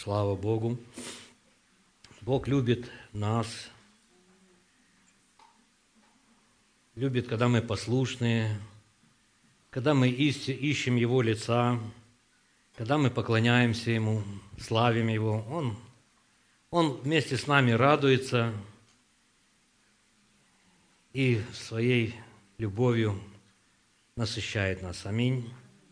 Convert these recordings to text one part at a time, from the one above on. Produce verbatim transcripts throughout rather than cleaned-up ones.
Слава Богу. Бог любит нас, любит, когда мы послушные, когда мы ищем Его лица, когда мы поклоняемся Ему, славим Его. Он, Он вместе с нами радуется и своей любовью насыщает нас. Аминь.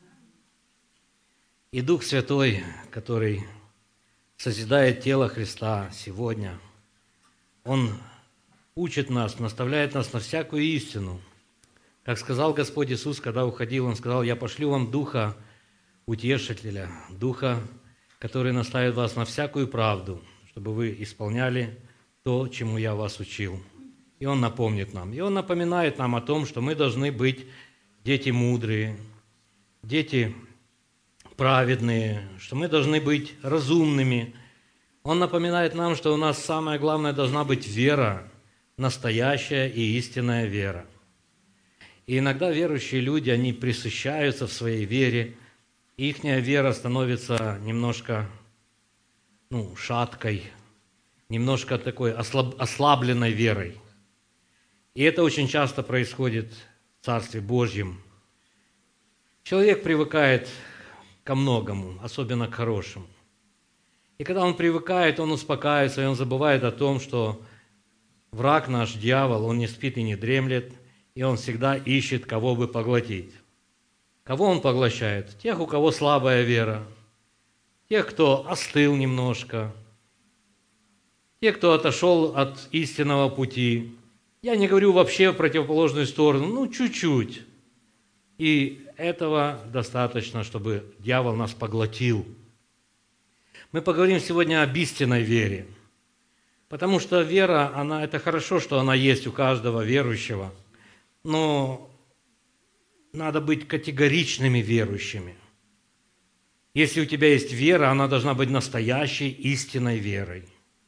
И Дух Святой, который созидает тело Христа сегодня, Он учит нас, наставляет нас на всякую истину. Как сказал Господь Иисус, когда уходил, Он сказал: «Я пошлю вам Духа Утешителя, Духа, который наставит вас на всякую правду, чтобы вы исполняли то, чему я вас учил». И Он напомнит нам. И Он напоминает нам о том, что мы должны быть дети мудрые, дети праведные, что мы должны быть разумными. Он напоминает нам, что у нас самое главное должна быть вера, настоящая и истинная вера. И иногда верующие люди, они пресыщаются в своей вере, и их вера становится немножко ну, шаткой, немножко такой ослаб, ослабленной верой. И это очень часто происходит в Царстве Божьем. Человек привыкает ко многому, особенно к хорошему. И когда он привыкает, он успокаивается, и он забывает о том, что враг наш, дьявол, он не спит и не дремлет, и он всегда ищет, кого бы поглотить. Кого он поглощает? Тех, у кого слабая вера, тех, кто остыл немножко, тех, кто отошел от истинного пути. Я не говорю вообще в противоположную сторону, ну, чуть-чуть. И этого достаточно, чтобы дьявол нас поглотил. Мы поговорим сегодня об истинной вере. Потому что вера, она, это хорошо, что она есть у каждого верующего. Но надо быть категоричными верующими. Если у тебя есть вера, она должна быть настоящей, истинной верой.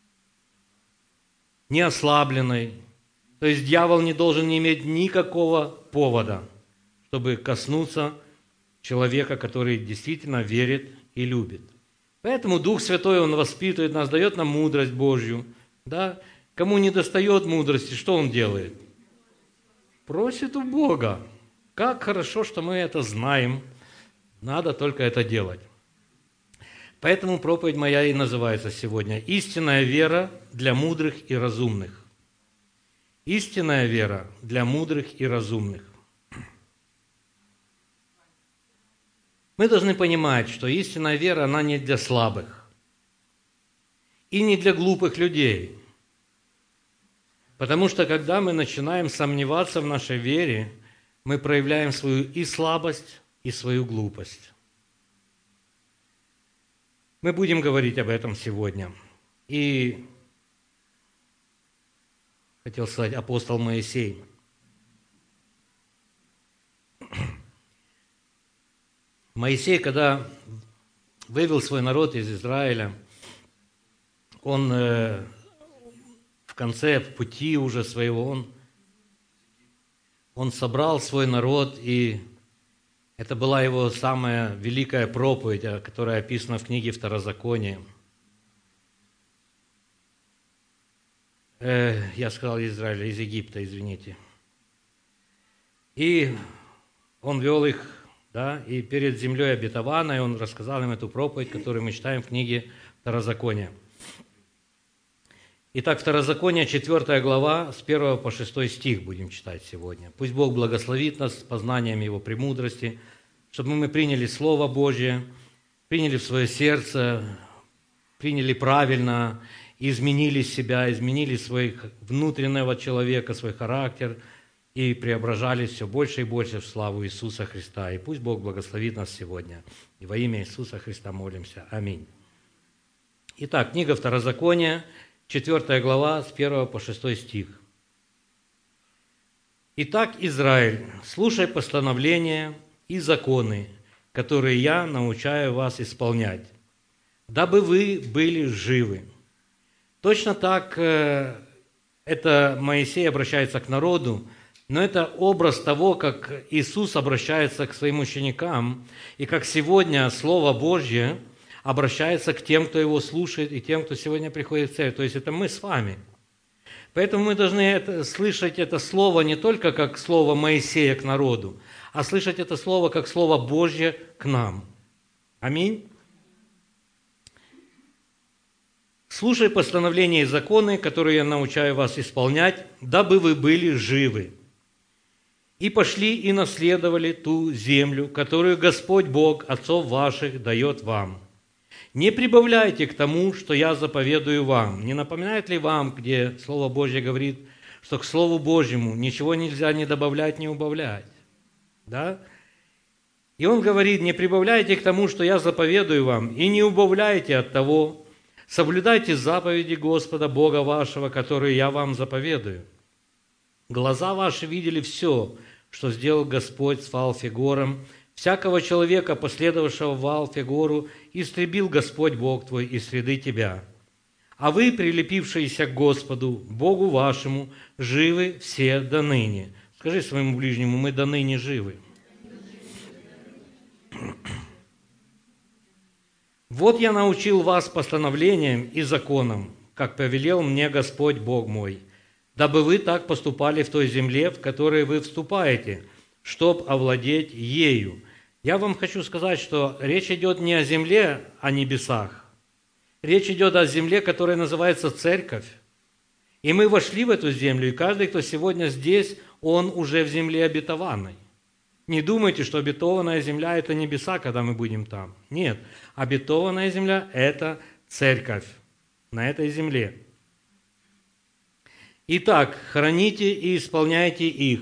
Не ослабленной. То есть дьявол не должен иметь никакого повода, чтобы коснуться человека, который действительно верит и любит. Поэтому Дух Святой, Он воспитывает нас, дает нам мудрость Божью. Да? Кому не достает мудрости, что он делает? Просит у Бога. Как хорошо, что мы это знаем. Надо только это делать. Поэтому проповедь моя и называется сегодня «Истинная вера для мудрых и разумных». Истинная вера для мудрых и разумных. Мы должны понимать, что истинная вера, она не для слабых и не для глупых людей. Потому что, когда мы начинаем сомневаться в нашей вере, мы проявляем свою и слабость, и свою глупость. Мы будем говорить об этом сегодня. И хотел сказать апостол Моисей. Моисей, когда вывел свой народ из Израиля, он э, в конце пути уже своего, он, он собрал свой народ, и это была его самая великая проповедь, которая описана в книге Второзакония. Э, я сказал из Израиля, из Египта, извините. И он вел их, да, и перед землей обетованной он рассказал им эту проповедь, которую мы читаем в книге Второзакония. Итак, Второзаконие, четвёртая глава, с первого по шестой стих будем читать сегодня. Пусть Бог благословит нас познанием Его премудрости, чтобы мы приняли Слово Божье, приняли в свое сердце, приняли правильно, изменили себя, изменили своего внутреннего человека, свой характер, и преображались все больше и больше в славу Иисуса Христа. И пусть Бог благословит нас сегодня. И во имя Иисуса Христа молимся. Аминь. Итак, книга Второзакония, четвёртая глава, с первого по шестой стих. «Итак, Израиль, слушай постановления и законы, которые я научаю вас исполнять, дабы вы были живы». Точно так э, это Моисей обращается к народу, но это образ того, как Иисус обращается к своим ученикам, и как сегодня Слово Божье, обращается к тем, кто его слушает, и тем, кто сегодня приходит в церковь. То есть это мы с вами. Поэтому мы должны это, слышать это слово не только как слово Моисея к народу, а слышать это слово как слово Божье к нам. Аминь. «Слушай постановления и законы, которые я научаю вас исполнять, дабы вы были живы. И пошли и наследовали ту землю, которую Господь Бог отцов ваших дает вам. Не прибавляйте к тому, что я заповедую вам». Не напоминает ли вам, где Слово Божье говорит, что к Слову Божьему ничего нельзя ни добавлять, ни убавлять? Да? И он говорит: «Не прибавляйте к тому, что я заповедую вам, и не убавляйте от того. Соблюдайте заповеди Господа Бога вашего, которые я вам заповедую. Глаза ваши видели все, что сделал Господь с Ваал-Фегором. Всякого человека, последовавшего Ваал-Фегору, истребил Господь Бог твой из среды тебя. А вы, прилепившиеся к Господу, Богу вашему, живы все до ныне». Скажи своему ближнему: мы до ныне живы. «Вот я научил вас постановлениям и законам, как повелел мне Господь Бог мой, дабы вы так поступали в той земле, в которой вы вступаете, чтоб овладеть ею». Я вам хочу сказать, что речь идет не о земле, о небесах. Речь идет о земле, которая называется церковь. И мы вошли в эту землю, и каждый, кто сегодня здесь, он уже в земле обетованной. Не думайте, что обетованная земля – это небеса, когда мы будем там. Нет, обетованная земля – это церковь на этой земле. Итак, храните и исполняйте их,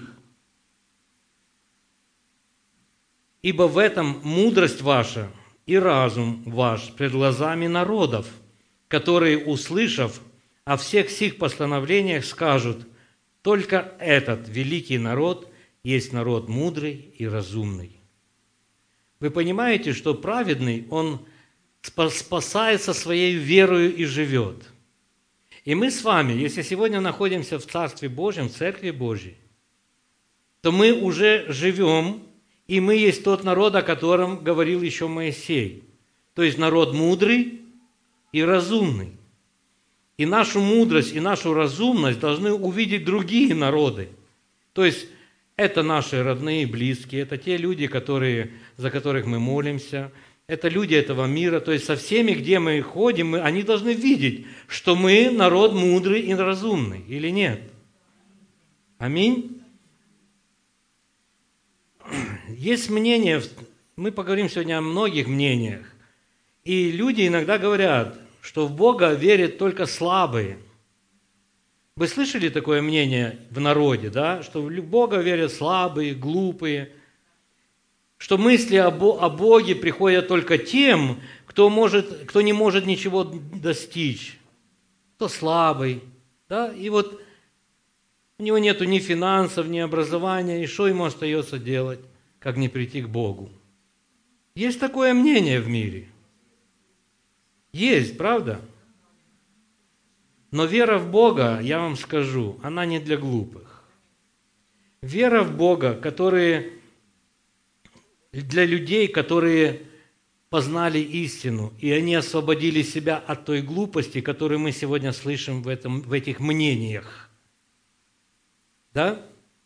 ибо в этом мудрость ваша и разум ваш пред глазами народов, которые, услышав о всех сих постановлениях, скажут: только этот великий народ есть народ мудрый и разумный. Вы понимаете, что праведный, он спасается своей верою и живет. И мы с вами, если сегодня находимся в Царстве Божьем, в Церкви Божьей, то мы уже живем, и мы есть тот народ, о котором говорил еще Моисей. То есть народ мудрый и разумный. И нашу мудрость и нашу разумность должны увидеть другие народы. То есть это наши родные, близкие, это те люди, которые, за которых мы молимся, это люди этого мира. То есть со всеми, где мы ходим, мы, они должны видеть, что мы народ мудрый и разумный, или нет? Аминь. Есть мнение, мы поговорим сегодня о многих мнениях, и люди иногда говорят, что в Бога верят только слабые. Вы слышали такое мнение в народе, да? Что в Бога верят слабые, глупые, что мысли о Боге приходят только тем, кто, может, кто не может ничего достичь, кто слабый, да? И вот у него нету ни финансов, ни образования, и что ему остается делать, как не прийти к Богу? Есть такое мнение в мире. Есть, правда? Но вера в Бога, я вам скажу, она не для глупых. Вера в Бога, которые, для людей, которые познали истину, и они освободили себя от той глупости, которую мы сегодня слышим в, этом, в этих мнениях. Да?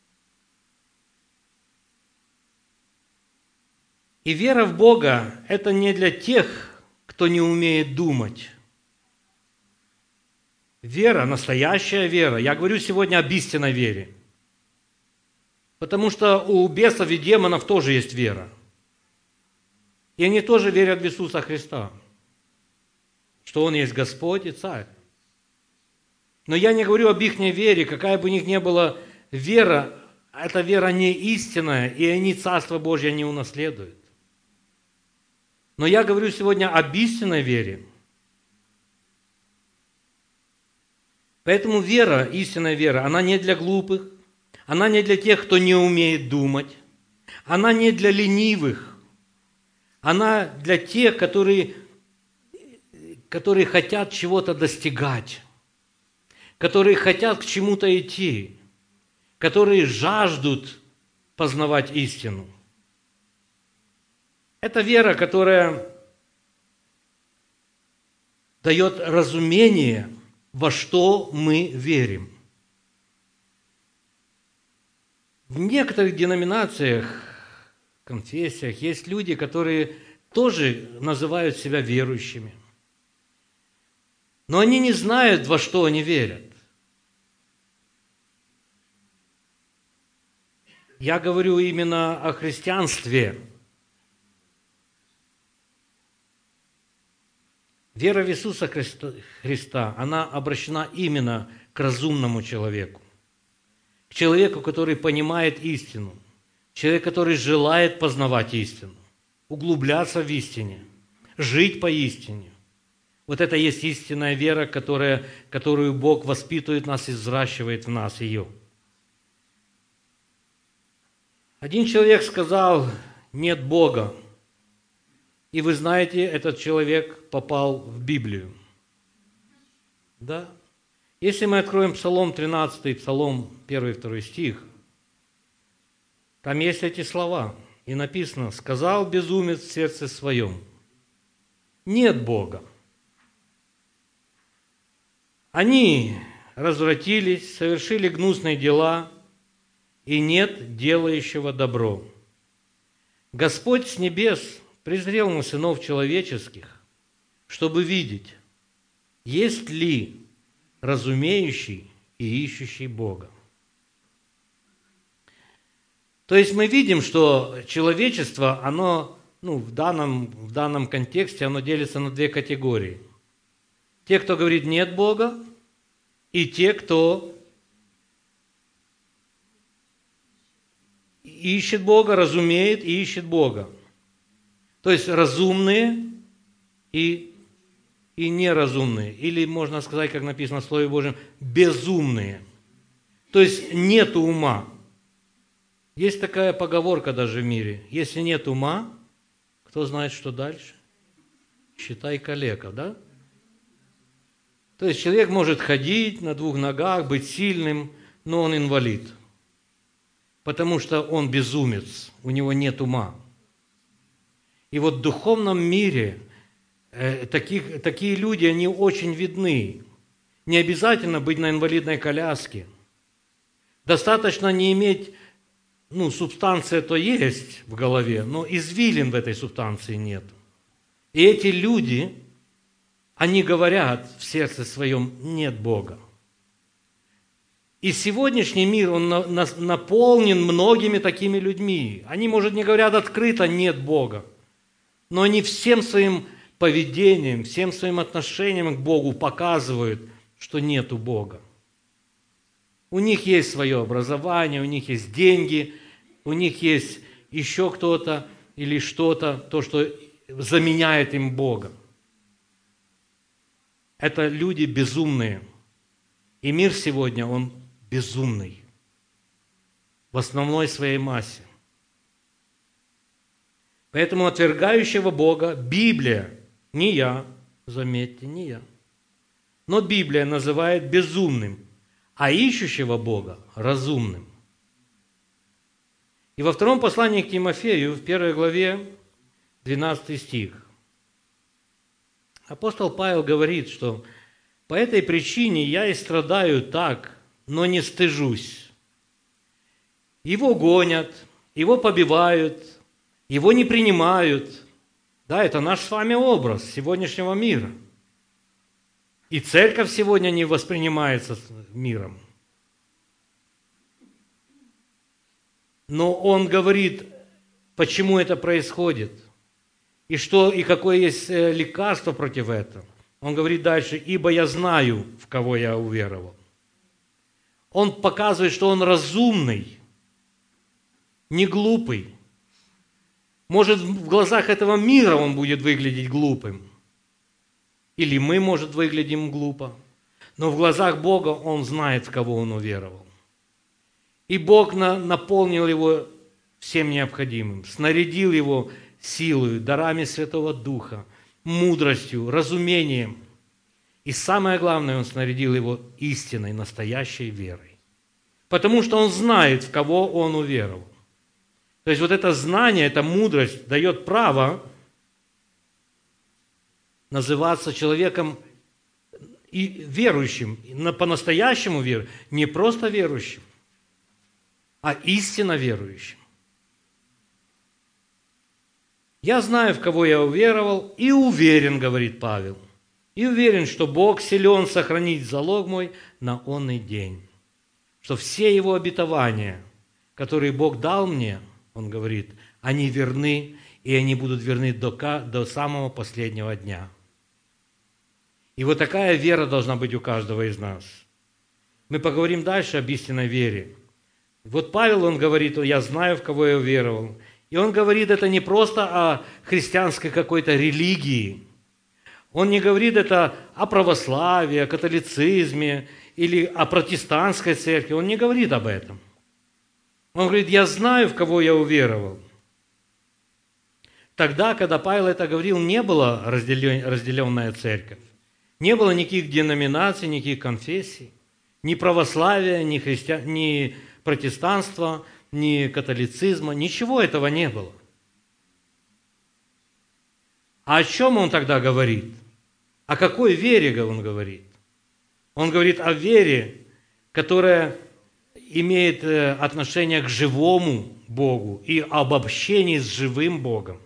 И вера в Бога – это не для тех, кто не умеет думать. Вера, настоящая вера. Я говорю сегодня об истинной вере. Потому что у бесов и демонов тоже есть вера. И они тоже верят в Иисуса Христа, что Он есть Господь и Царь. Но я не говорю об их вере, какая бы у них ни была вера, эта вера не истинная, и они Царство Божье не унаследуют. Но я говорю сегодня об истинной вере. Поэтому вера, истинная вера, она не для глупых, она не для тех, кто не умеет думать, она не для ленивых, она для тех, которые, которые хотят чего-то достигать, которые хотят к чему-то идти, которые жаждут познавать истину. Это вера, которая дает разумение, во что мы верим. В некоторых деноминациях, конфессиях есть люди, которые тоже называют себя верующими. Но они не знают, во что они верят. Я говорю именно о христианстве. Вера в Иисуса Христа, она обращена именно к разумному человеку. К человеку, который понимает истину. Человек, который желает познавать истину. Углубляться в истине. Жить по истине. Вот это есть истинная вера, которая, которую Бог воспитывает нас и взращивает в нас ее. Один человек сказал: нет Бога. И вы знаете, этот человек попал в Библию. Да? Если мы откроем Псалом тринадцатый, Псалом один и два стих, там есть эти слова. И написано: «Сказал безумец в сердце своем: нет Бога. Они развратились, совершили гнусные дела, и нет делающего добро. Господь с небес презрел на сынов человеческих, чтобы видеть, есть ли разумеющий и ищущий Бога». То есть мы видим, что человечество, оно, ну, в данном, в данном контексте, оно делится на две категории. Те, кто говорит «нет Бога», и те, кто ищет Бога, разумеет и ищет Бога. То есть разумные и, и неразумные. Или, можно сказать, как написано в Слове Божьем, безумные. То есть нет ума. Есть такая поговорка даже в мире. Если нет ума, кто знает, что дальше? Считай калека, да? То есть человек может ходить на двух ногах, быть сильным, но он инвалид. Потому что он безумец, у него нет ума. И вот в духовном мире э, таких, такие люди, они очень видны. Не обязательно быть на инвалидной коляске. Достаточно не иметь, ну, субстанция то есть в голове, но извилин в этой субстанции нет. И эти люди, они говорят в сердце своем: нет Бога. И сегодняшний мир, он на, на, наполнен многими такими людьми. Они, может, не говорят открыто «нет Бога», но они всем своим поведением, всем своим отношением к Богу показывают, что нету Бога. У них есть свое образование, у них есть деньги, у них есть еще кто-то или что-то, то, что заменяет им Бога. Это люди безумные. И мир сегодня, он безумный. В основной своей массе. Поэтому отвергающего Бога Библия, не я, заметьте, не я, но Библия называет безумным, а ищущего Бога разумным. И во втором послании к Тимофею, в первой главе, двенадцатый стих, апостол Павел говорит, что по этой причине я и страдаю так, но не стыжусь. Его гонят, его побивают, его не принимают. Да, это наш с вами образ сегодняшнего мира. И церковь сегодня не воспринимается миром. Но он говорит, почему это происходит, и что, и какое есть лекарство против этого. Он говорит дальше: «Ибо я знаю, в кого я уверовал». Он показывает, что он разумный, не глупый. Может, в глазах этого мира он будет выглядеть глупым. Или мы, может, выглядим глупо. Но в глазах Бога он знает, в кого он уверовал. И Бог на, наполнил его всем необходимым, снарядил его силой, дарами Святого Духа, мудростью, разумением. И самое главное, он снарядил его истинной, настоящей верой. Потому что он знает, в кого он уверовал. То есть вот это знание, эта мудрость дает право называться человеком и верующим, по-настоящему верующим, не просто верующим, а истинно верующим. «Я знаю, в кого я уверовал, и уверен, — говорит Павел, — и уверен, что Бог силен сохранить залог мой на онный день, что все Его обетования, которые Бог дал мне, — он говорит, — они верны, и они будут верны до, до самого последнего дня». И вот такая вера должна быть у каждого из нас. Мы поговорим дальше об истинной вере. Вот Павел, он говорит: «Я знаю, в кого я уверовал». И он говорит это не просто о христианской какой-то религии. Он не говорит это о православии, о католицизме или о протестантской церкви. Он не говорит об этом. Он говорит: «Я знаю, в кого я уверовал». Тогда, когда Павел это говорил, не было разделенная церковь. Не было никаких деноминаций, никаких конфессий. Ни православия, ни, христи... ни протестанства, ни католицизма. Ничего этого не было. А о чем он тогда говорит? О какой вере он говорит? Он говорит о вере, которая имеет отношение к живому Богу и об общении с живым Богом.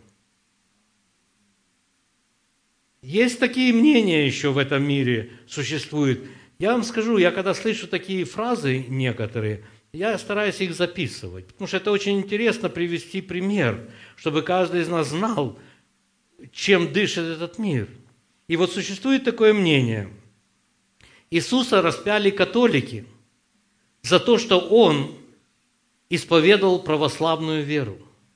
Есть такие мнения еще в этом мире, существуют. Я вам скажу, я когда слышу такие фразы некоторые, я стараюсь их записывать, потому что это очень интересно привести пример, чтобы каждый из нас знал, чем дышит этот мир. И вот существует такое мнение. Иисуса распяли католики за то, что Он исповедовал православную веру.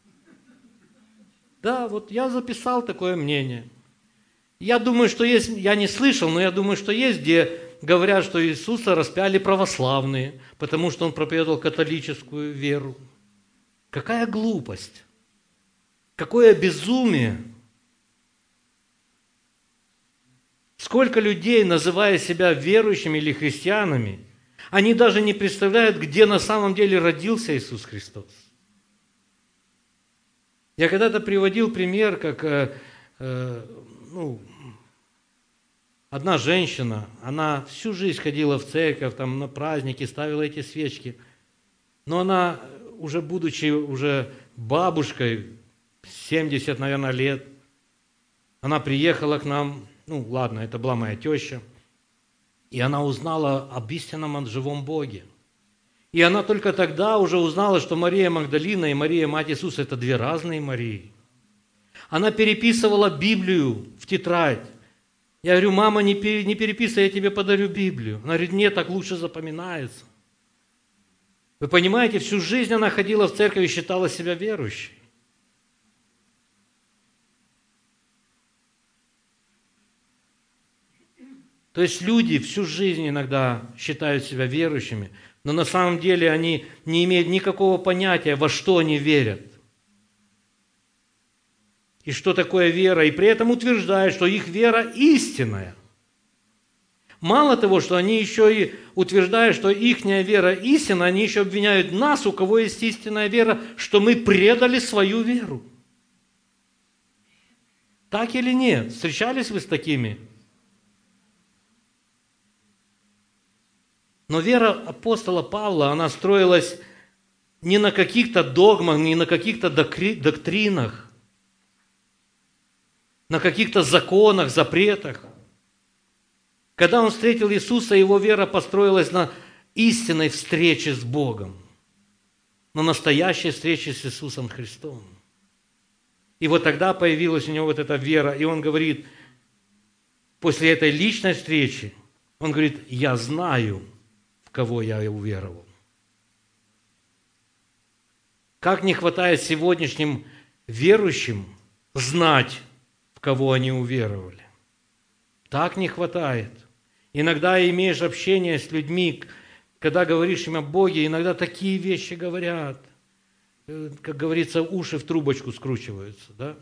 Да, вот я записал такое мнение. Я думаю, что есть, я не слышал, но я думаю, что есть, где говорят, что Иисуса распяли православные, потому что Он проповедовал католическую веру. Какая глупость! Какое безумие! Сколько людей, называя себя верующими или христианами, они даже не представляют, где на самом деле родился Иисус Христос. Я когда-то приводил пример, как э, э, ну, одна женщина, она всю жизнь ходила в церковь, там, на праздники, ставила эти свечки, но она, уже будучи уже бабушкой, семьдесят, наверное, лет, она приехала к нам, ну ладно, это была моя теща, и она узнала об истинном живом Боге. И она только тогда уже узнала, что Мария Магдалина и Мария, мать Иисуса, это две разные Марии. Она переписывала Библию в тетрадь. Я говорю: мама, не переписывай, я тебе подарю Библию. Она говорит: нет, так лучше запоминается. Вы понимаете, всю жизнь она ходила в церковь и считала себя верующей. То есть люди всю жизнь иногда считают себя верующими, но на самом деле они не имеют никакого понятия, во что они верят. И что такое вера, и при этом утверждают, что их вера истинная. Мало того, что они еще и утверждают, что их вера истинная, они еще обвиняют нас, у кого есть истинная вера, что мы предали свою веру. Так или нет? Встречались вы с такими? Но вера апостола Павла, она строилась не на каких-то догмах, не на каких-то доктринах, на каких-то законах, запретах. Когда он встретил Иисуса, его вера построилась на истинной встрече с Богом, на настоящей встрече с Иисусом Христом. И вот тогда появилась у него вот эта вера, и он говорит, после этой личной встречи, он говорит: я знаю, в кого я уверовал. Как не хватает сегодняшним верующим знать, в кого они уверовали. Так не хватает. Иногда имеешь общение с людьми, когда говоришь им о Боге, иногда такие вещи говорят. Как говорится, уши в трубочку скручиваются. Да?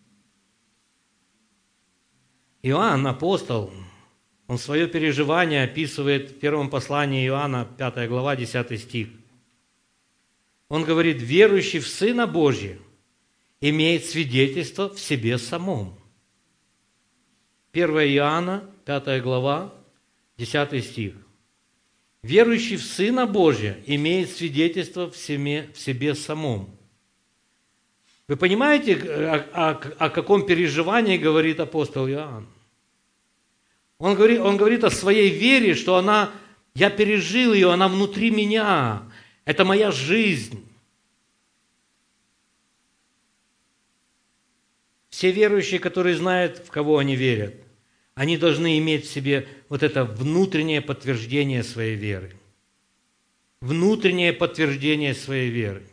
Иоанн, апостол, он свое переживание описывает в первом послании Иоанна, пятая глава, десятый стих. Он говорит: верующий в Сына Божия имеет свидетельство в себе самом. первое Иоанна, пятая глава, десятый стих. «Верующий в Сына Божия имеет свидетельство в себе, в себе самом». Вы понимаете, о, о, о каком переживании говорит апостол Иоанн? Он говорит, он говорит о своей вере, что она, я пережил ее, она внутри меня. Это моя жизнь. Все верующие, которые знают, в кого они верят, они должны иметь в себе вот это внутреннее подтверждение своей веры. Внутреннее подтверждение своей веры.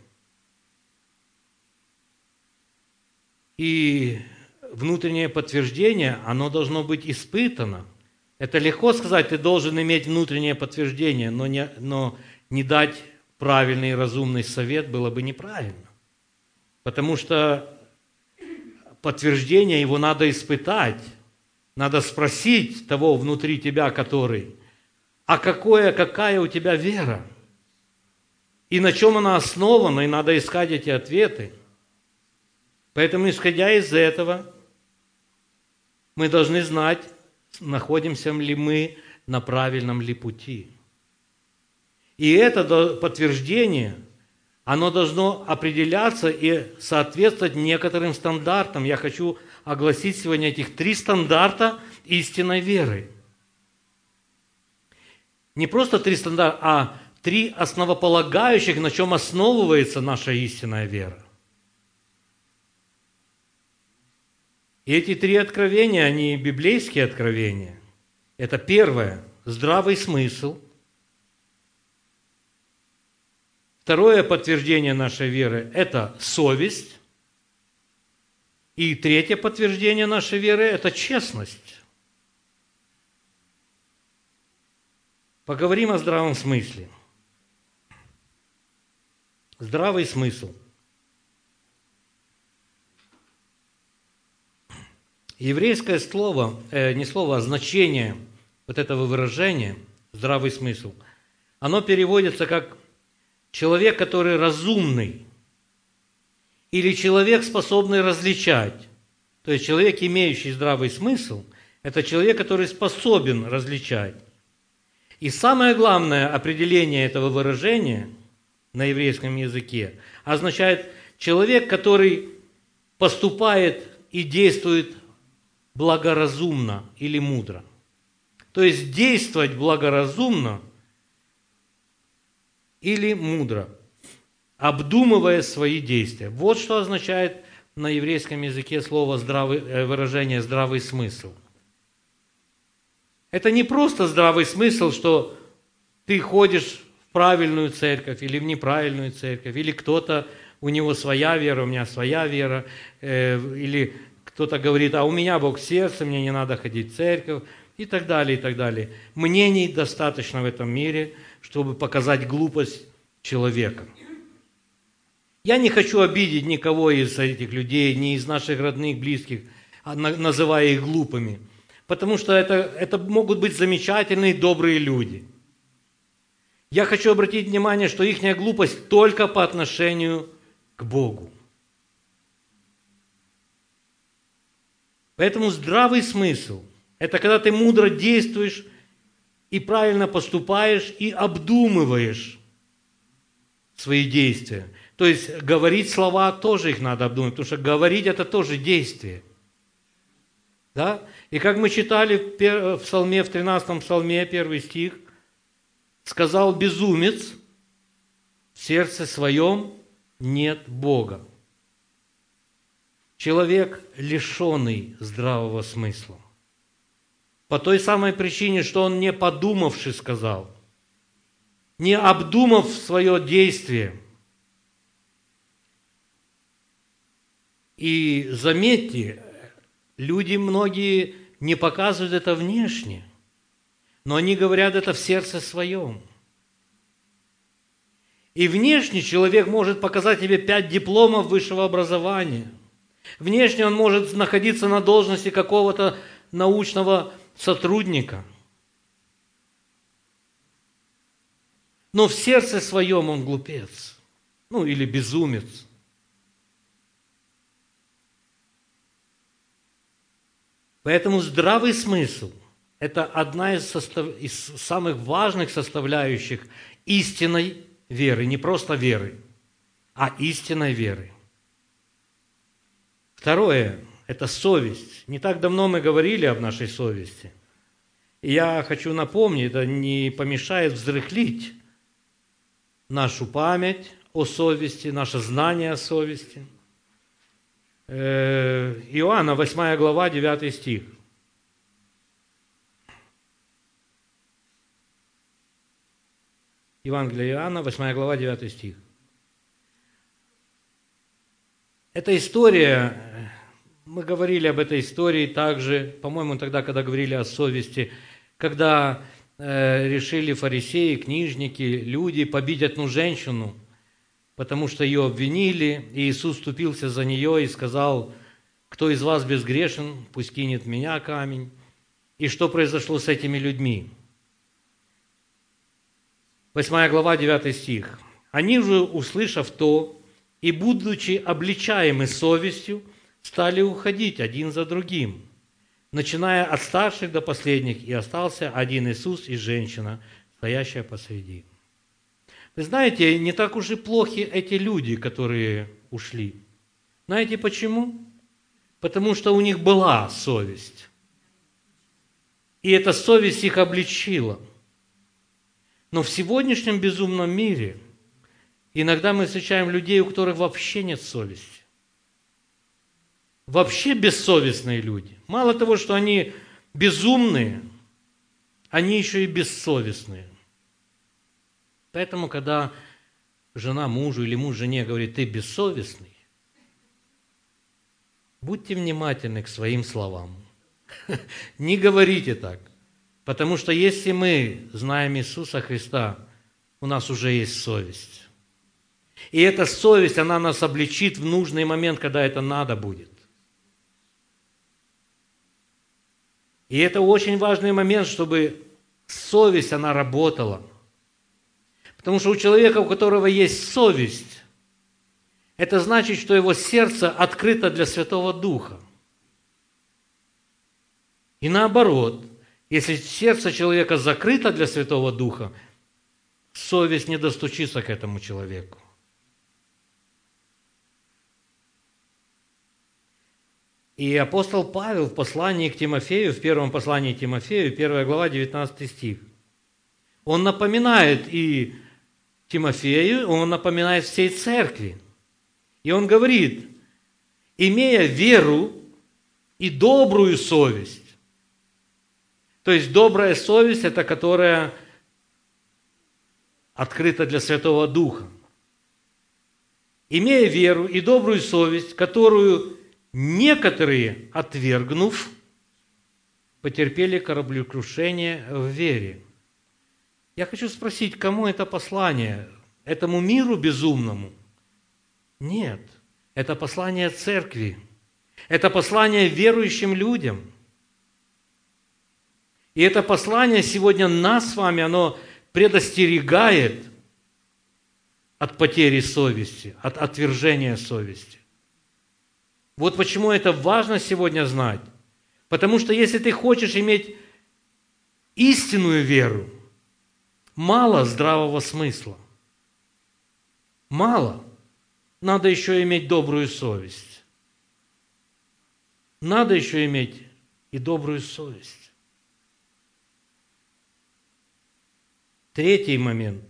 И внутреннее подтверждение, оно должно быть испытано. Это легко сказать, ты должен иметь внутреннее подтверждение, но не, но не дать правильный и разумный совет было бы неправильно. Потому что подтверждение его надо испытать. Надо спросить того внутри тебя, который, а какое, какая у тебя вера? И на чем она основана, и надо искать эти ответы. Поэтому, исходя из этого, мы должны знать, находимся ли мы на правильном ли пути. И это подтверждение, оно должно определяться и соответствовать некоторым стандартам. Я хочу огласить сегодня этих три стандарта истинной веры. Не просто три стандарта, а три основополагающих, на чем основывается наша истинная вера. И эти три откровения, они библейские откровения. Это первое – здравый смысл. Второе подтверждение нашей веры – это совесть. И третье подтверждение нашей веры – это честность. Поговорим о здравом смысле. Здравый смысл. Еврейское слово, э, не слово, а значение вот этого выражения, здравый смысл, оно переводится как человек, который разумный, или человек, способный различать. То есть человек, имеющий здравый смысл, это человек, который способен различать. И самое главное определение этого выражения на еврейском языке означает человек, который поступает и действует благоразумно или мудро. То есть действовать благоразумно или мудро, обдумывая свои действия. Вот что означает на еврейском языке слово здравый, выражение «здравый смысл». Это не просто здравый смысл, что ты ходишь в правильную церковь или в неправильную церковь, или кто-то, у него своя вера, у меня своя вера, э, или кто-то говорит, а у меня Бог в сердце, мне не надо ходить в церковь, и так далее, и так далее. Мнений достаточно в этом мире, чтобы показать глупость человека. Я не хочу обидеть никого из этих людей, ни из наших родных, близких, называя их глупыми, потому что это, это могут быть замечательные, добрые люди. Я хочу обратить внимание, что их глупость только по отношению к Богу. Поэтому здравый смысл – это когда ты мудро действуешь и правильно поступаешь, и обдумываешь свои действия. То есть говорить слова тоже их надо обдумать, потому что говорить – это тоже действие. Да? И как мы читали в псалме, в тринадцатом псалме, первый стих, сказал безумец, в сердце своем нет Бога. Человек, лишенный здравого смысла. По той самой причине, что он не подумавши сказал, не обдумав свое действие. И заметьте, люди многие не показывают это внешне, но они говорят это в сердце своем. И внешне человек может показать тебе пять дипломов высшего образования. Внешне он может находиться на должности какого-то научного сотрудника. Но в сердце своем он глупец, ну или безумец. Поэтому здравый смысл – это одна из, состав... из самых важных составляющих истинной веры. Не просто веры, а истинной веры. Второе – это совесть. Не так давно мы говорили об нашей совести. И я хочу напомнить, это не помешает взрыхлить нашу память о совести, наше знание о совести. Иоанна, восьмая глава, девятый стих. Евангелие Иоанна, восьмая глава, девятый стих. Эта история, мы говорили об этой истории также, по-моему, тогда, когда говорили о совести, когда э, решили фарисеи, книжники, люди побить одну женщину, потому что ее обвинили, и Иисус вступился за нее и сказал: «Кто из вас безгрешен, пусть кинет в меня камень». И что произошло с этими людьми? восьмая глава, девятый стих. «Они же, услышав то, и, будучи обличаемы совестью, стали уходить один за другим, начиная от старших до последних, и остался один Иисус и женщина, стоящая посреди». Вы знаете, не так уж и плохи эти люди, которые ушли. Знаете почему? Потому что у них была совесть. И эта совесть их обличила. Но в сегодняшнем безумном мире иногда мы встречаем людей, у которых вообще нет совести. Вообще бессовестные люди. Мало того, что они безумные, они еще и бессовестные. Поэтому, когда жена мужу или муж жене говорит: «Ты бессовестный», будьте внимательны к своим словам. Не говорите так. Потому что если мы знаем Иисуса Христа, у нас уже есть совесть. И эта совесть, она нас обличит в нужный момент, когда это надо будет. И это очень важный момент, чтобы совесть, она работала. Потому что у человека, у которого есть совесть, это значит, что его сердце открыто для Святого Духа. И наоборот, если сердце человека закрыто для Святого Духа, совесть не достучится к этому человеку. И апостол Павел в послании к Тимофею, в первом послании к Тимофею, первая глава, девятнадцатый стих, он напоминает и Тимофею, он напоминает всей церкви. И он говорит: имея веру и добрую совесть. То есть добрая совесть – это которая открыта для Святого Духа. Имея веру и добрую совесть, которую некоторые, отвергнув, потерпели кораблекрушение в вере. Я хочу спросить, кому это послание? Этому миру безумному? Нет. Это послание церкви. Это послание верующим людям. И это послание сегодня нас с вами, оно предостерегает от потери совести, от отвержения совести. Вот почему это важно сегодня знать. Потому что если ты хочешь иметь истинную веру, мало здравого смысла. Мало. Надо еще иметь добрую совесть. Надо еще иметь и добрую совесть. Третий момент.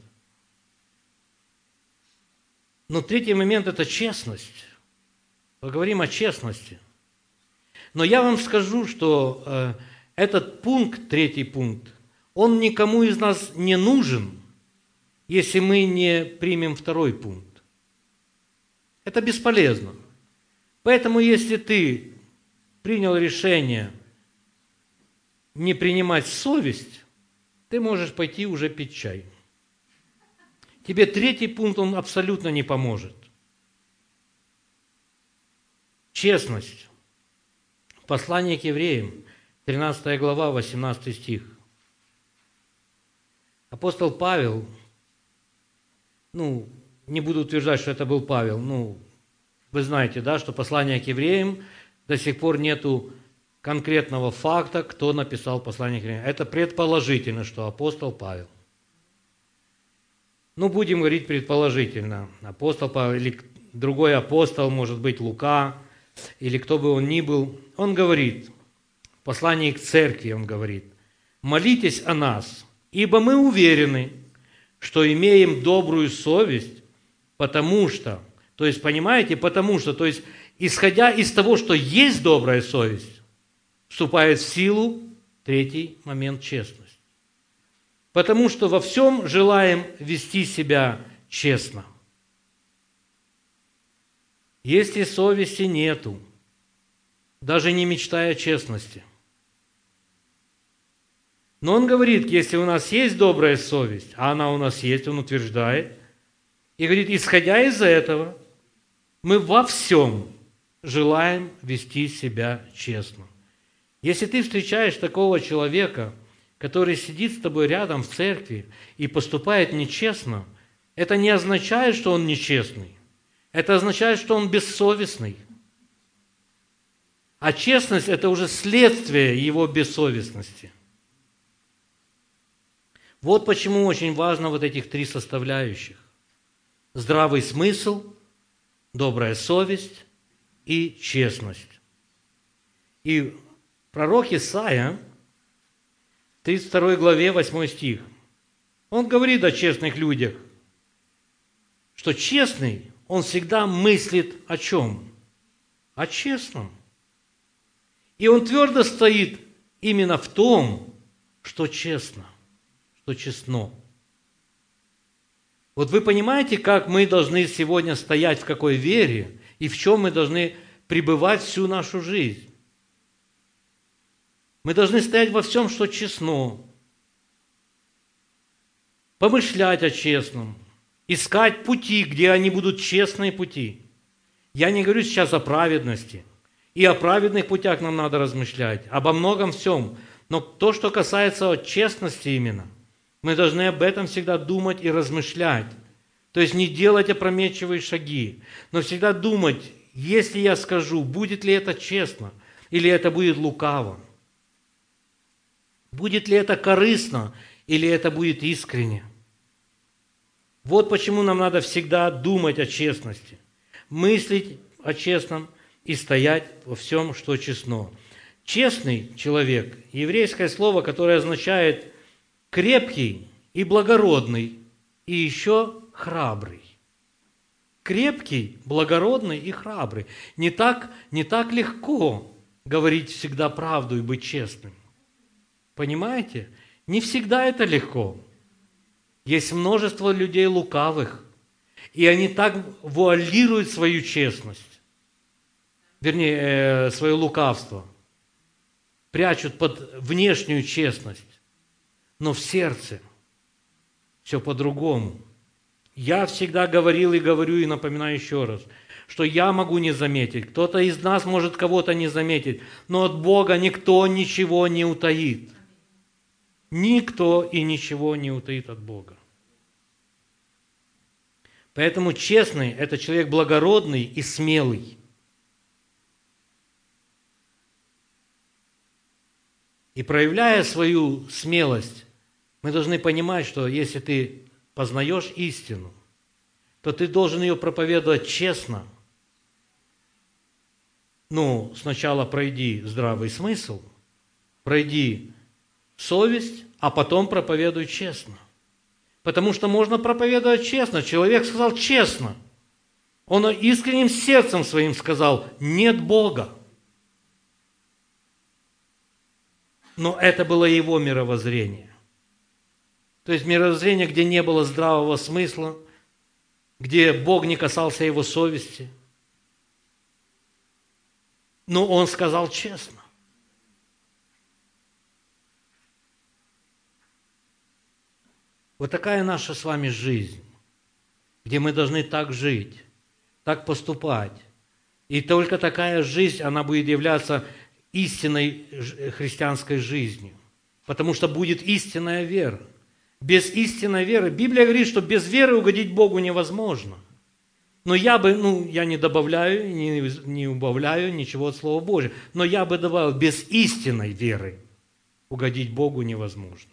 Но третий момент – это честность. Поговорим о честности. Но я вам скажу, что э, этот пункт, третий пункт, он никому из нас не нужен, если мы не примем второй пункт. Это бесполезно. Поэтому, если ты принял решение не принимать совесть, ты можешь пойти уже пить чай. Тебе третий пункт, он абсолютно не поможет. Честность. Послание к евреям, тринадцатая глава, восемнадцатый стих. Апостол Павел, ну, не буду утверждать, что это был Павел, ну, вы знаете, да, что послание к евреям до сих пор нету конкретного факта, кто написал послание к римлянам. Это предположительно, что апостол Павел. Ну, будем говорить предположительно. Апостол Павел или другой апостол, может быть, Лука, или кто бы он ни был. Он говорит, в послании к церкви он говорит, «Молитесь о нас, ибо мы уверены, что имеем добрую совесть, потому что...» То есть, понимаете, потому что, то есть, исходя из того, что есть добрая совесть, вступает в силу третий момент – честность. Потому что во всем желаем вести себя честно. Если совести нету, даже не мечтая о честности. Но он говорит, если у нас есть добрая совесть, а она у нас есть, он утверждает, и говорит, исходя из этого, мы во всем желаем вести себя честно. Если ты встречаешь такого человека, который сидит с тобой рядом в церкви и поступает нечестно, это не означает, что он нечестный. Это означает, что он бессовестный. А честность – это уже следствие его бессовестности. Вот почему очень важно вот этих три составляющих. Здравый смысл, добрая совесть и честность. И пророк Исаия, в тридцать второй главе, восьмой стих, он говорит о честных людях, что честный, он всегда мыслит о чем? О честном. И он твердо стоит именно в том, что честно, что честно. Вот вы понимаете, как мы должны сегодня стоять, в какой вере, и в чем мы должны пребывать всю нашу жизнь. Мы должны стоять во всем, что честно, помышлять о честном, искать пути, где они будут честные пути. Я не говорю сейчас о праведности. И о праведных путях нам надо размышлять, обо многом всем. Но то, что касается честности именно, мы должны об этом всегда думать и размышлять. То есть не делать опрометчивые шаги, но всегда думать, если я скажу, будет ли это честно, или это будет лукаво. Будет ли это корыстно, или это будет искренне. Вот почему нам надо всегда думать о честности, мыслить о честном и стоять во всем, что честно. Честный человек – еврейское слово, которое означает крепкий и благородный, и еще храбрый. Крепкий, благородный и храбрый. Не так, не так легко говорить всегда правду и быть честным. Понимаете? Не всегда это легко. Есть множество людей лукавых, и они так вуалируют свою честность, вернее, свое лукавство, прячут под внешнюю честность, но в сердце все по-другому. Я всегда говорил и говорю, и напоминаю еще раз, что я могу не заметить, кто-то из нас может кого-то не заметить, но от Бога никто ничего не утаит. Никто и ничего не утаит от Бога. Поэтому честный – это человек благородный и смелый. И проявляя свою смелость, мы должны понимать, что если ты познаешь истину, то ты должен ее проповедовать честно. Ну, сначала пройди здравый смысл, пройди совесть, а потом проповедуй честно. Потому что можно проповедовать честно. Человек сказал честно. Он искренним сердцем своим сказал, нет Бога. Но это было его мировоззрение. То есть мировоззрение, где не было здравого смысла, где Бог не касался его совести. Но он сказал честно. Вот такая наша с вами жизнь, где мы должны так жить, так поступать. И только такая жизнь, она будет являться истинной христианской жизнью. Потому что будет истинная вера. Без истинной веры, Библия говорит, что без веры угодить Богу невозможно. Но я бы, ну, я не добавляю, не, не убавляю ничего от Слова Божьего, но я бы добавил, без истинной веры угодить Богу невозможно.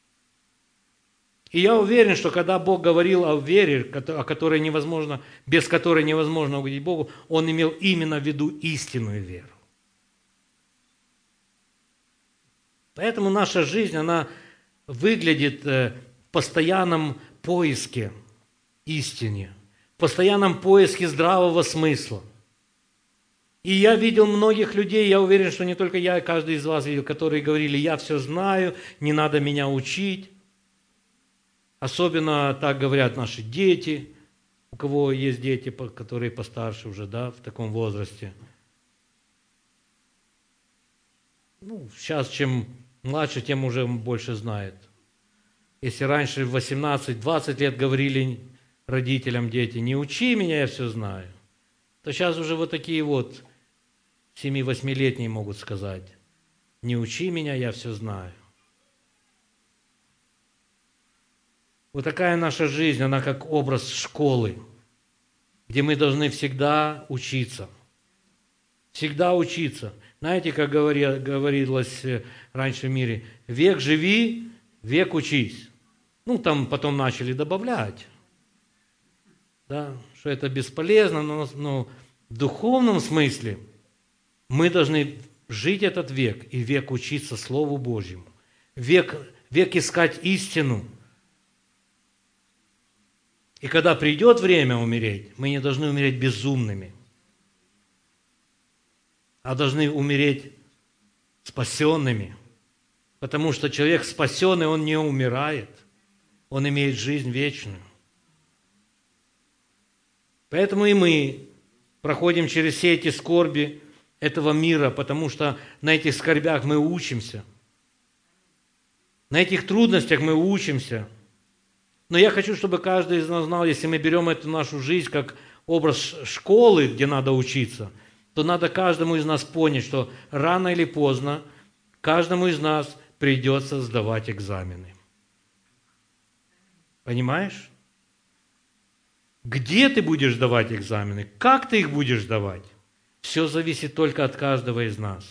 И я уверен, что когда Бог говорил о вере, о которой невозможно, без которой невозможно угодить Богу, Он имел именно в виду истинную веру. Поэтому наша жизнь, она выглядит в постоянном поиске истины, в постоянном поиске здравого смысла. И я видел многих людей, я уверен, что не только я, а каждый из вас видел, которые говорили: я все знаю, не надо меня учить. Особенно так говорят наши дети, у кого есть дети, которые постарше уже, да, в таком возрасте. Ну, сейчас, чем младше, тем уже больше знает. Если раньше в восемнадцать-двадцать лет говорили родителям дети: не учи меня, я все знаю, то сейчас уже вот такие вот семи-восьмилетние могут сказать: не учи меня, я все знаю. Вот такая наша жизнь, она как образ школы, где мы должны всегда учиться. Всегда учиться. Знаете, как говорилось раньше в мире: век живи, век учись. Ну, там потом начали добавлять, да, что это бесполезно, но, но в духовном смысле мы должны жить этот век и век учиться Слову Божьему, век, век искать истину. И когда придет время умереть, мы не должны умереть безумными, а должны умереть спасенными. Потому что человек спасенный, он не умирает, он имеет жизнь вечную. Поэтому и мы проходим через все эти скорби этого мира, потому что на этих скорбях мы учимся. На этих трудностях мы учимся. Но я хочу, чтобы каждый из нас знал, если мы берем эту нашу жизнь как образ школы, где надо учиться, то надо каждому из нас понять, что рано или поздно каждому из нас придется сдавать экзамены. Понимаешь? Где ты будешь сдавать экзамены? Как ты их будешь сдавать? Все зависит только от каждого из нас.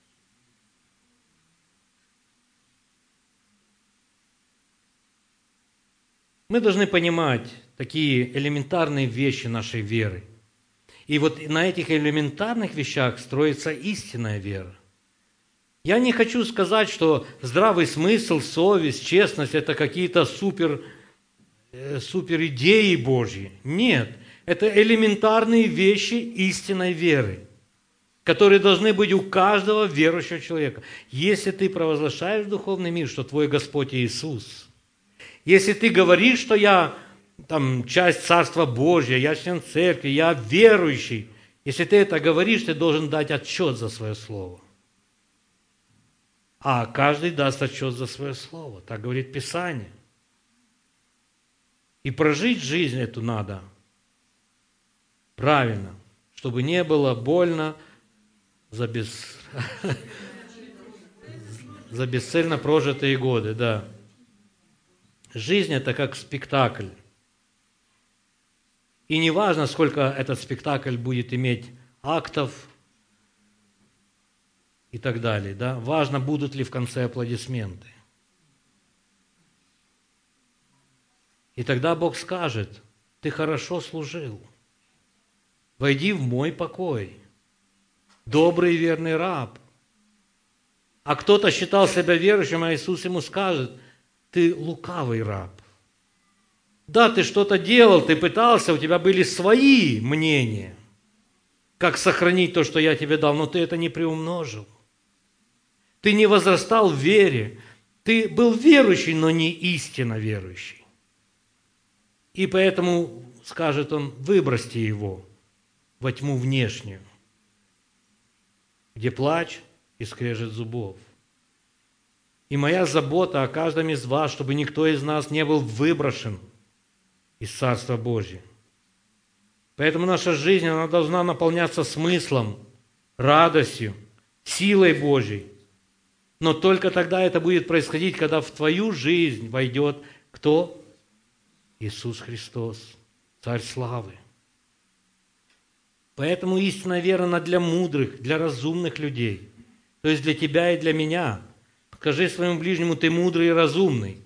Мы должны понимать такие элементарные вещи нашей веры. И вот на этих элементарных вещах строится истинная вера. Я не хочу сказать, что здравый смысл, совесть, честность – это какие-то супер, э, супер идеи Божьи. Нет, это элементарные вещи истинной веры, которые должны быть у каждого верующего человека. Если ты провозглашаешь в духовный мир, что твой Господь Иисус, если ты говоришь, что я там, часть Царства Божьего, я член церкви, я верующий, если ты это говоришь, ты должен дать отчет за свое слово. А каждый даст отчет за свое слово. Так говорит Писание. И прожить жизнь эту надо правильно, чтобы не было больно за, бес... за бесцельно прожитые годы. Да. Жизнь – это как спектакль. И не важно, сколько этот спектакль будет иметь актов и так далее. Да? Важно, будут ли в конце аплодисменты. И тогда Бог скажет: ты хорошо служил. Войди в мой покой. Добрый и верный раб. А кто-то считал себя верующим, а Иисус ему скажет: ты лукавый раб. Да, ты что-то делал, ты пытался, у тебя были свои мнения, как сохранить то, что я тебе дал, но ты это не приумножил. Ты не возрастал в вере. Ты был верующий, но не истинно верующий. И поэтому, скажет он, выбросьте его во тьму внешнюю, где плач и скрежет зубов. И моя забота о каждом из вас, чтобы никто из нас не был выброшен из Царства Божьего. Поэтому наша жизнь, она должна наполняться смыслом, радостью, силой Божьей. Но только тогда это будет происходить, когда в твою жизнь войдет кто? Иисус Христос, Царь славы. Поэтому истинная вера, она для мудрых, для разумных людей. То есть для тебя и для меня. Скажи своему ближнему: ты мудрый и разумный.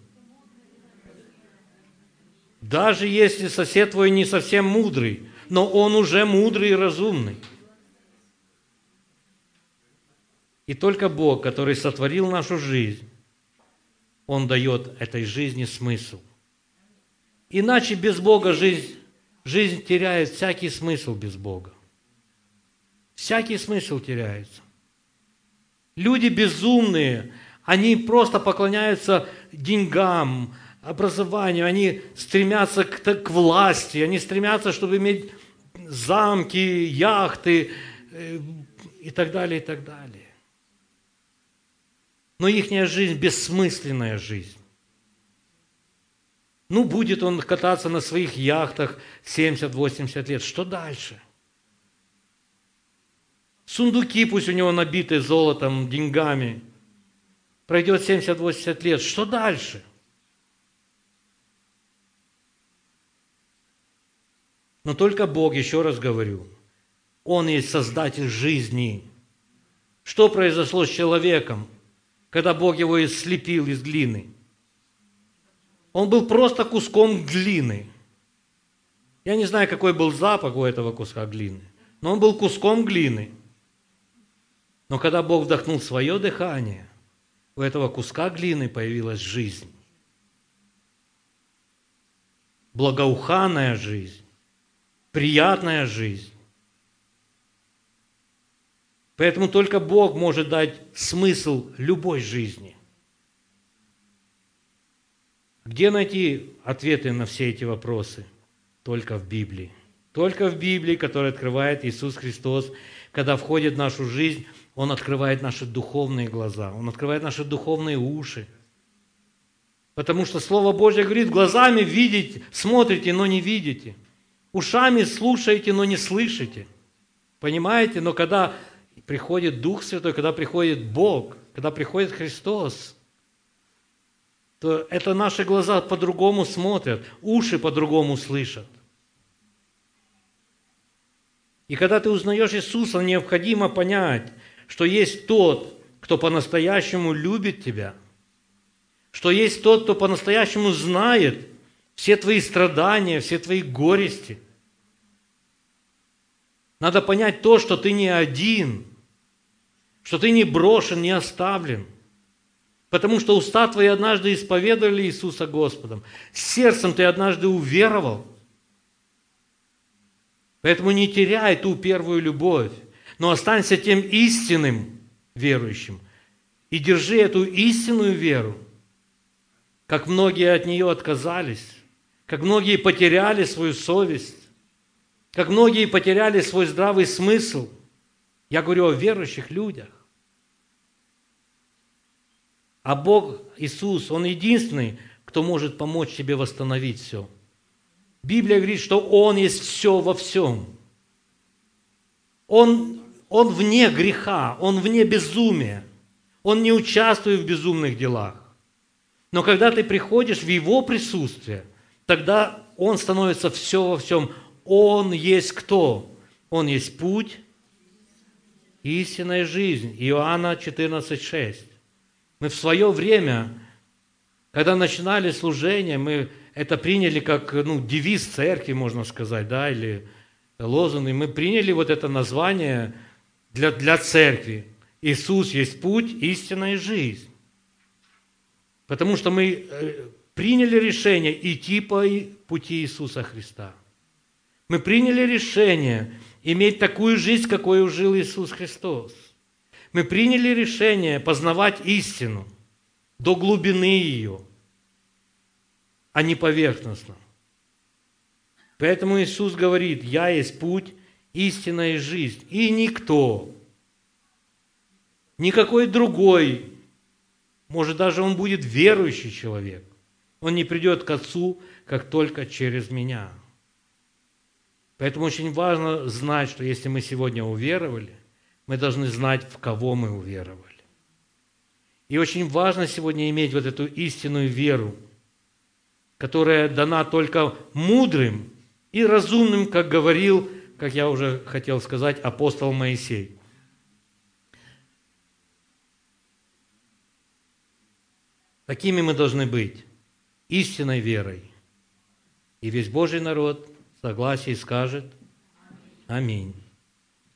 Даже если сосед твой не совсем мудрый, но он уже мудрый и разумный. И только Бог, который сотворил нашу жизнь, Он дает этой жизни смысл. Иначе без Бога жизнь, жизнь теряет всякий смысл без Бога. Всякий смысл теряется. Люди безумные, они просто поклоняются деньгам, образованию, они стремятся к, к власти, они стремятся, чтобы иметь замки, яхты э, и так далее, и так далее. Но ихняя жизнь – бессмысленная жизнь. Ну, будет он кататься на своих яхтах семьдесят-восемьдесят лет. Что дальше? Сундуки пусть у него набиты золотом, деньгами. Пройдет семьдесят-восемьдесят лет. Что дальше? Но только Бог, еще раз говорю, Он есть Создатель жизни. Что произошло с человеком, когда Бог его слепил из глины? Он был просто куском глины. Я не знаю, какой был запах у этого куска глины, но он был куском глины. Но когда Бог вдохнул свое дыхание, у этого куска глины появилась жизнь. Благоуханная жизнь, приятная жизнь. Поэтому только Бог может дать смысл любой жизни. Где найти ответы на все эти вопросы? Только в Библии. Только в Библии, которая открывает Иисус Христос. Когда входит в нашу жизнь, Он открывает наши духовные глаза, Он открывает наши духовные уши. Потому что Слово Божье говорит: глазами видите, смотрите, но не видите. Ушами слушаете, но не слышите. Понимаете? Но когда приходит Дух Святой, когда приходит Бог, когда приходит Христос, то это наши глаза по-другому смотрят, уши по-другому слышат. И когда ты узнаешь Иисуса, необходимо понять, что есть тот, кто по-настоящему любит тебя, что есть тот, кто по-настоящему знает все твои страдания, все твои горести. Надо понять то, что ты не один, что ты не брошен, не оставлен. Потому что уста твои однажды исповедовали Иисуса Господом, сердцем ты однажды уверовал. Поэтому не теряй ту первую любовь, но останься тем истинным верующим и держи эту истинную веру, как многие от нее отказались, как многие потеряли свою совесть, как многие потеряли свой здравый смысл. Я говорю о верующих людях. А Бог, Иисус, Он единственный, кто может помочь тебе восстановить все. Библия говорит, что Он есть все во всем. Он, он вне греха, Он вне безумия. Он не участвует в безумных делах. Но когда ты приходишь в Его присутствие, тогда Он становится все во всем. Он есть кто? Он есть путь, истинная жизнь. Иоанна четырнадцать шесть. Мы в свое время, когда начинали служение, мы это приняли как ну, девиз церкви, можно сказать, да, или лозунг. И мы приняли вот это название для, для церкви. Иисус есть путь, истинная жизнь. Потому что мы приняли решение идти по пути Иисуса Христа. Мы приняли решение иметь такую жизнь, какой жил Иисус Христос. Мы приняли решение познавать истину до глубины ее, а не поверхностно. Поэтому Иисус говорит: «Я есть путь, истина и жизнь». И никто, никакой другой, может, даже он будет верующий человек, он не придет к Отцу, как только через меня. Поэтому очень важно знать, что если мы сегодня уверовали, мы должны знать, в кого мы уверовали. И очень важно сегодня иметь вот эту истинную веру, которая дана только мудрым и разумным, как говорил как я уже хотел сказать, апостол Моисей. Такими мы должны быть, истинной верой. И весь Божий народ в согласии скажет: аминь.